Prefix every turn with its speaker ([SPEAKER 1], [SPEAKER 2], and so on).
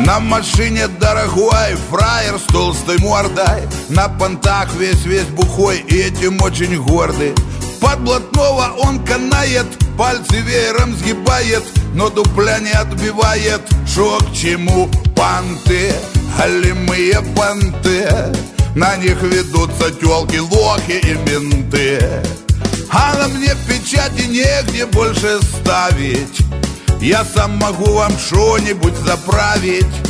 [SPEAKER 1] На машине дорогой, фраер с толстой мордой, на понтах весь бухой и этим очень гордый. Под блатного он канает, пальцы веером сгибает, но дупля не отбивает. Шо к чему? Понты, голимые понты, на них ведутся тёлки, лохи и менты. А на мне печати негде больше ставить, я сам могу вам что-нибудь заправить.